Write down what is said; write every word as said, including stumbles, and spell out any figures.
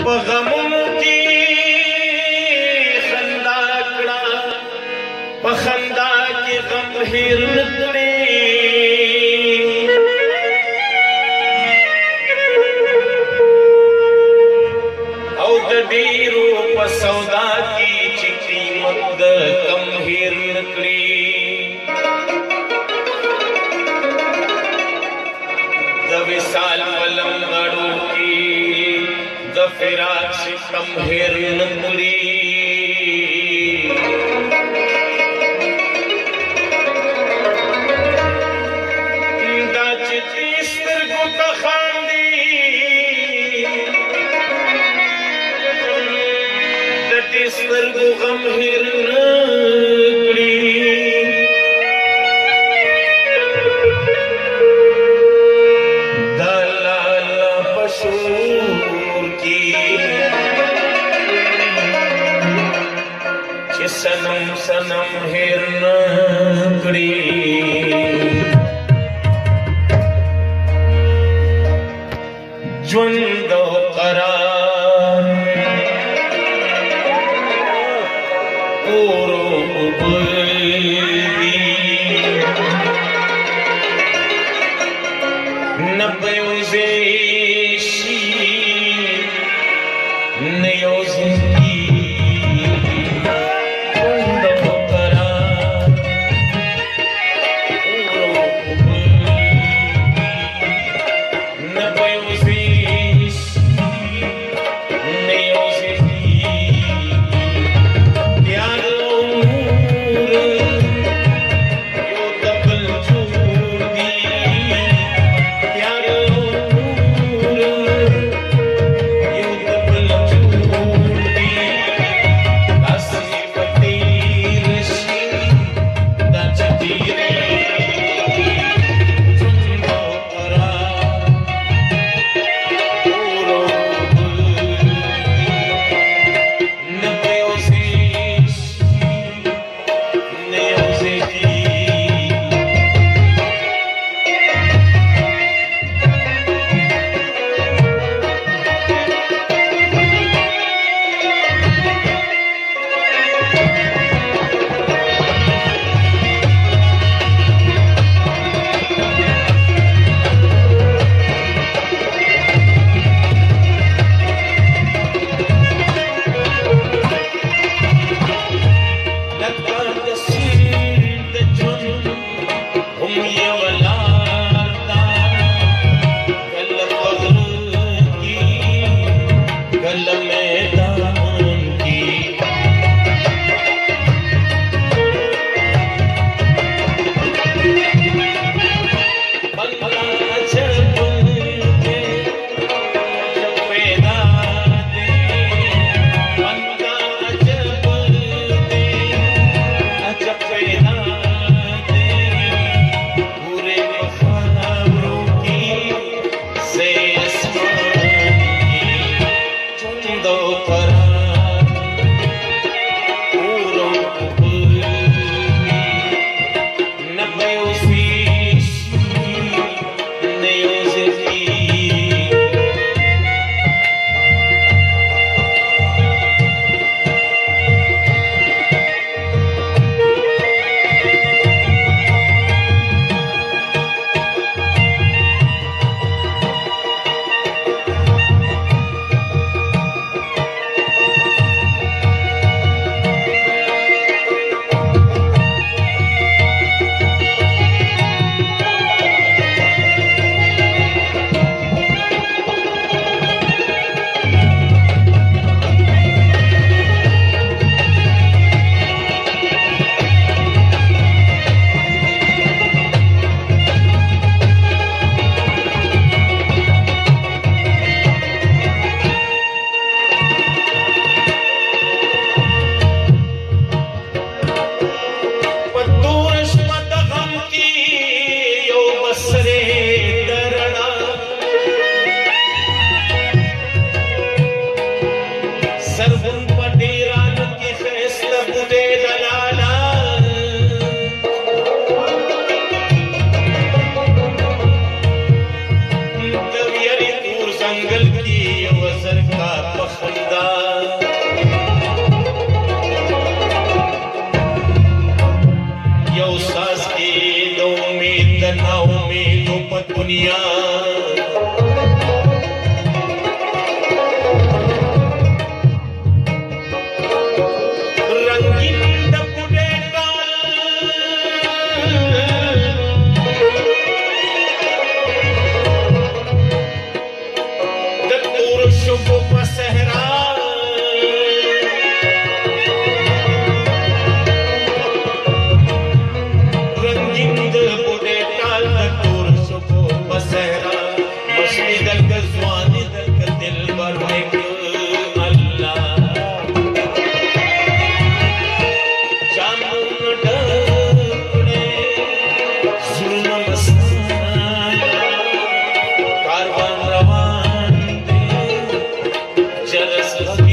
په غمونو کې خندا کړه په خندا کې غم هېر نه کړې او د ډېرو په سودا کې چې قیمت د کم هېر نه کړې د وصال په لمغړو کې د فراق ستم هېر نه کړې دا چې دې سترګو ته خاندي د دې سترګو غم هېر نه کړي د الله په شور کې چې صنم صنم هېر نه کړي ژوند او قرار اور اوبه دي نه به یو ځای شي نه یو ځای ژوند او قرار اور اوبه نه به یو ځای जलस